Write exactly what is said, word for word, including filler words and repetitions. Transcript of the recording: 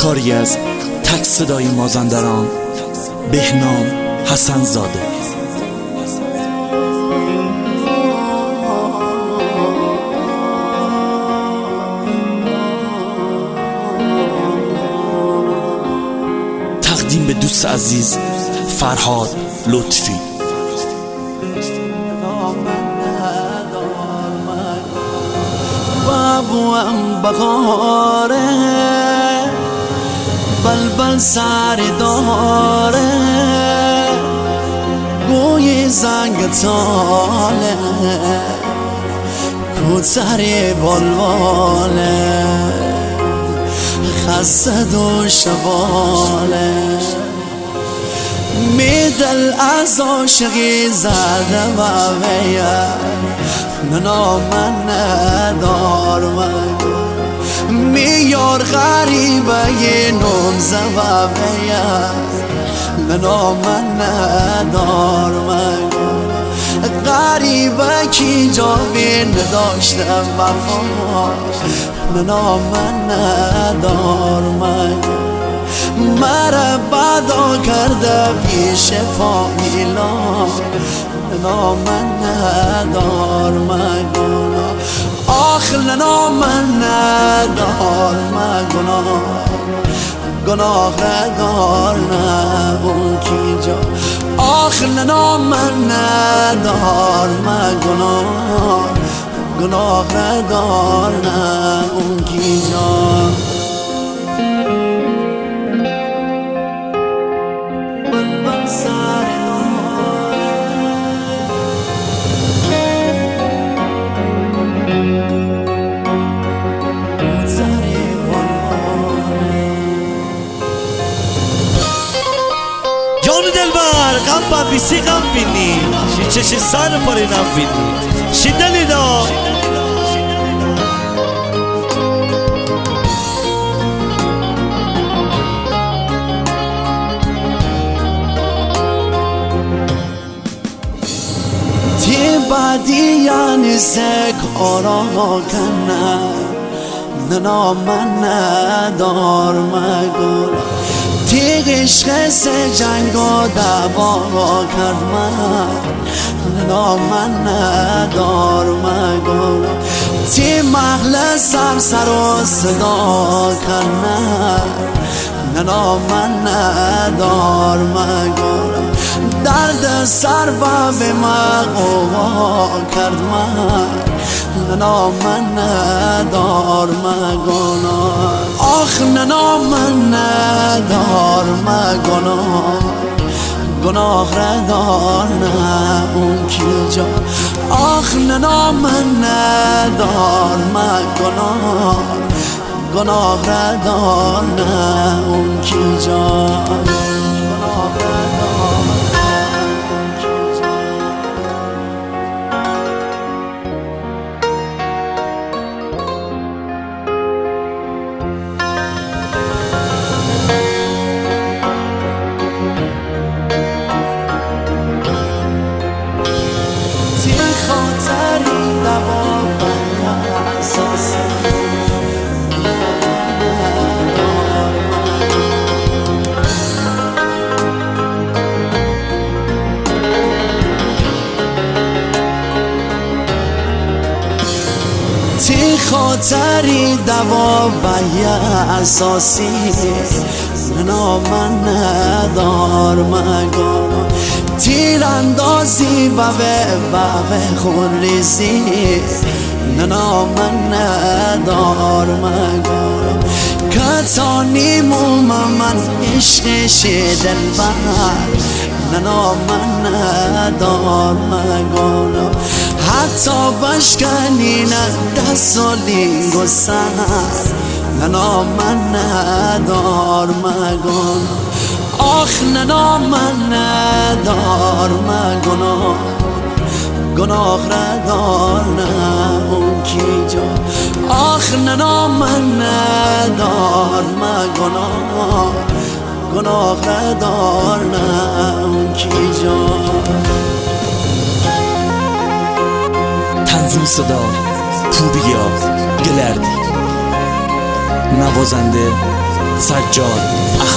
کاری از تک صدای مازندران بهنام حسن زاده. تقدیم به دوست عزیز فرهاد لطفی. بابوام بخاره بلبل سر داره گوی زنگ تاله کوتر بلواله خسته دو شباله میدل از عاشقی زده و ویه ننا من ندار مگو میار غریبه یه نمزه و ویه ننا من ندار مگو غریبه کی جاوی نداشتم وفا ننا من ندار مگو مرا بدا کرده پیش فامیلا ننا من ندار مگونا آخ ننا من ندار مگونا گناه ندار نه اون کی جا آخ ننا من ندار مگونا گناه ندار نه اون کی جا جان دلبر غم با بیسی غم بینی شی چشی سر پاری نم بینی شی دلی دا تی بعدی یعنی سک آرا کنه ننا من ندار مگولا تیغ عشق سه جنگ و دعوا کرد من ننا من ندار مگولا تی محل سر سر و صدا کرد من ننا من ندار مگولا درد سر با به مقوا کرد من ننا من ندار مگونا آخ ننا من ندار مگونا گناه ردار نه اون کی جا آخ ننا من ندار مگونا گناه ردار نه اون کی جا تی خاطری دوا بی اساسی ننا من ندار مگونا تیر اندازی بوه بوه خون ریزی ننا من ندار مگونا کتانی موم من عشقش دلبر ننا من ندار مگونا حتی بشکنی نه دست و لینگ و سر ننا من ندار مگونا آخ ننا من ندار مگونا گناه ردار نه اون کی جا آخ ننا من ندار مگونا گناه ردار نه اون کی جا تنظیم صدا پوریا گلردی، نوازنده سجاد